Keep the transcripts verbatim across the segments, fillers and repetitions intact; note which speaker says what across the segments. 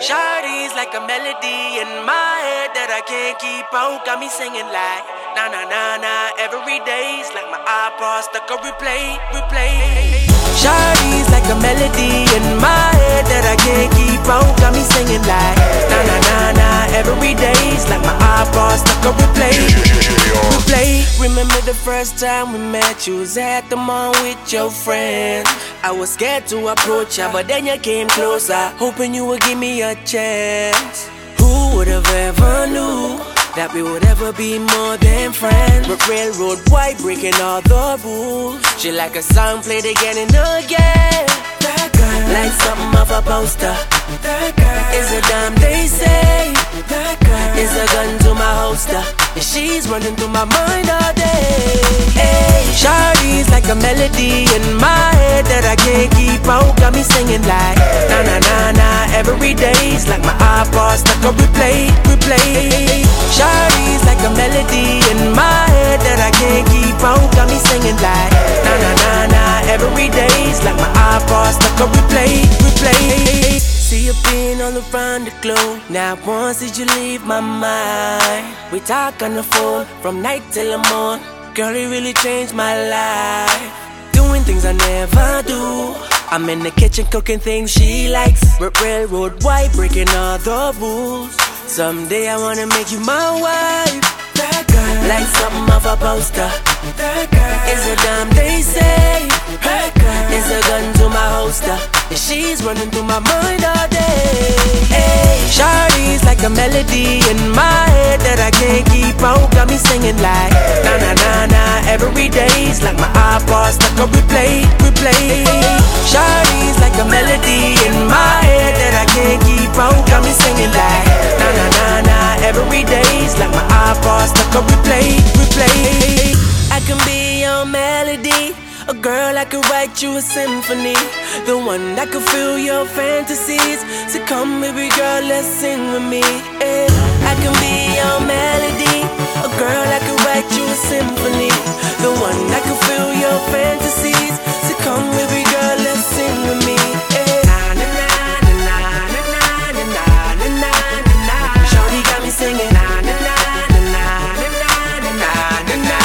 Speaker 1: Shawty's like a melody in my head that I can't keep out. Got me singing like na na na na every day's like my iPod stuck on replay, replay. Shawty's like a melody in my head that I can't keep out. Got me singing like na na na na every day's like my iPod stuck on replay, replay. Remember the first time we met? You was at the mall with your friends. I was scared to approach ya, but then you came closer, hoping you would give me a chance. Who would have ever knew that we would ever be more than friends? But railroad white breaking all the rules. She like a song played again and again. That girl, like something off a poster. That girl is a dime, they say. That girl is a gun to my holster, and she's running through my mind all day. Hey, Shawty's like a melody in my head that I can't keep out. Got me singing like na na na na every day's like my iPod stuck on replay, replay. Shawty's like a melody in my head that I can't keep out. Got me singing like na na na na every day's like my iPod stuck on replay, replay. See you being all around the globe. Now once did you leave my mind? We talk on the phone from night till the morn. Girl, it really changed my life. Doing things I never do. I'm in the kitchen cooking things she likes. Railroad white breaking all the rules. Someday I wanna make you my wife. That girl, like something off a poster. That girl is a dime, they say. That girl is a gun to my holster, and she's running through my mind all day. Hey, Shawty's like a melody in my head that I can't keep out. Got me singing like na na na na every day's like my iPod stuck on replay, replay. Shawty's like a melody in my head that I can't keep out. Got me singing like na na na na every day's like my iPod stuck on replay, replay. I can be your melody, a girl I could write you a symphony, the one that could fill your fantasies. So come baby girl, let's sing with me. Yeah. I can be your melody, a girl I could write you a symphony, the one that could fill your fantasies. So come baby girl, let's sing with me. Yeah. Na na na na na na na na na na na. Shawty got me singing na na na na na na na na na na.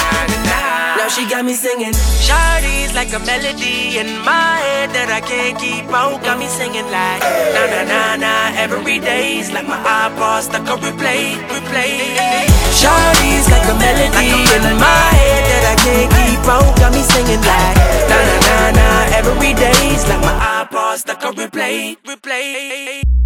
Speaker 1: Now she got me singing. Shawty's like a melody in my head that I can't keep out. Got me singing like na na na na every day's like my iPod stuck on replay, replay. Shawty's like a melody in my head that I can't keep out. Got me singing like na na na na every day's like my iPod stuck on replay, replay.